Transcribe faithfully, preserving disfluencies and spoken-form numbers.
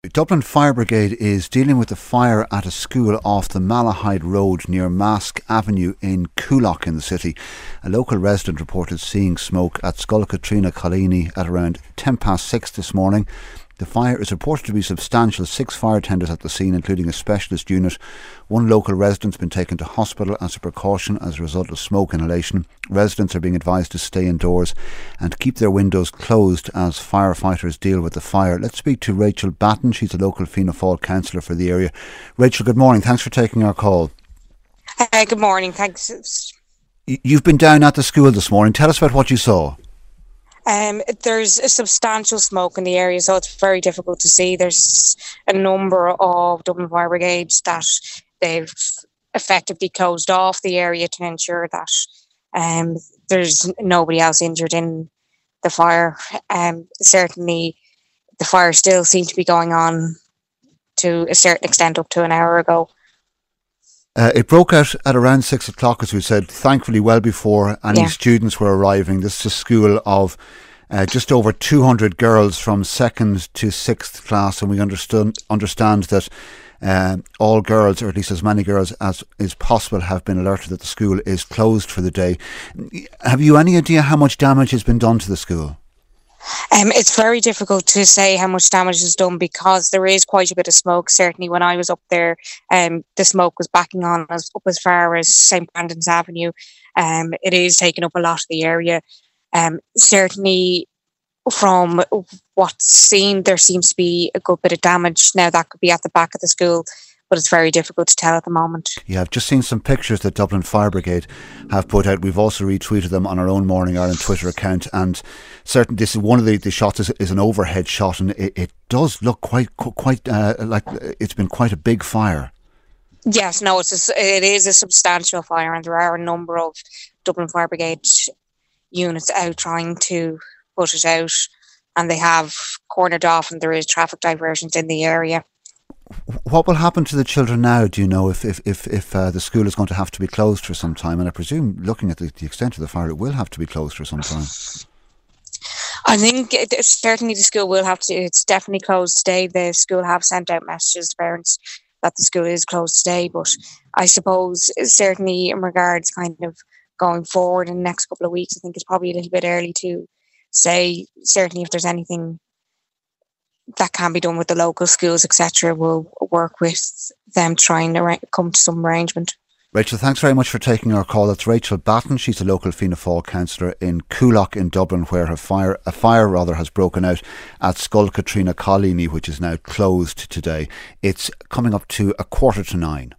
Dublin Fire Brigade is dealing with the fire at a school off the Malahide Road near Mask Avenue in Coolock in the city. A local resident reported seeing smoke at Scoil Colony at around ten past six this morning. The fire is reported to be substantial. Six fire tenders at the scene, including a specialist unit. One local resident has been taken to hospital as a precaution as a result of smoke inhalation. Residents are being advised to stay indoors and keep their windows closed as firefighters deal with the fire. Let's speak to Rachel Batten. She's a local Fianna Fáil councillor for the area. Rachel, good morning. Thanks for taking our call. Uh, good morning. Thanks. You've been down at the school this morning. Tell us about what you saw. Um, there's a substantial smoke in the area, so it's very difficult to see. There's a number of Dublin Fire Brigades that they've effectively closed off the area to ensure that um, there's nobody else injured in the fire. Um, certainly, the fire still seemed to be going on to a certain extent up to an hour ago. Uh, it broke out at around six o'clock, as we said, thankfully well before any Yeah. students were arriving. This is a school of uh, just over two hundred girls from second to sixth class, and we understand, understand that uh, all girls, or at least as many girls as is possible, have been alerted that the school is closed for the day. Have you any idea how much damage has been done to the school? Um, it's very difficult to say how much damage is done because there is quite a bit of smoke. Certainly when I was up there, um, the smoke was backing on as, up as far as Saint Brandon's Avenue. Um, it is taking up a lot of the area. Um, certainly from what's seen, there seems to be a good bit of damage. Now that could be at the back of the school, but it's very difficult to tell at the moment. Yeah, I've just seen some pictures that Dublin Fire Brigade have put out. We've also retweeted them on our own Morning Ireland Twitter account, and certainly this is one of the, the shots is, is an overhead shot, and it, it does look quite quite uh, like it's been quite a big fire. Yes, no, it's a, it is a substantial fire, and there are a number of Dublin Fire Brigade units out trying to put it out, and they have cornered off, and there is traffic diversions in the area. What will happen to the children now, do you know, if if, if, if uh, the school is going to have to be closed for some time? And I presume, looking at the, the extent of the fire, it will have to be closed for some time. I think it, certainly the school will have to, it's definitely closed today. The school have sent out messages to parents that the school is closed today, but I suppose certainly in regards kind of going forward in the next couple of weeks, I think it's probably a little bit early to say. Certainly if there's anything that can be done with the local schools, et cetera, we'll work with them trying to ar- come to some arrangement. Rachel, thanks very much for taking our call. That's Rachel Batten. She's a local Fianna Fáil councillor in Coolock in Dublin, where a fire, a fire rather, has broken out at Scoil Colony, which is now closed today. It's coming up to a quarter to nine.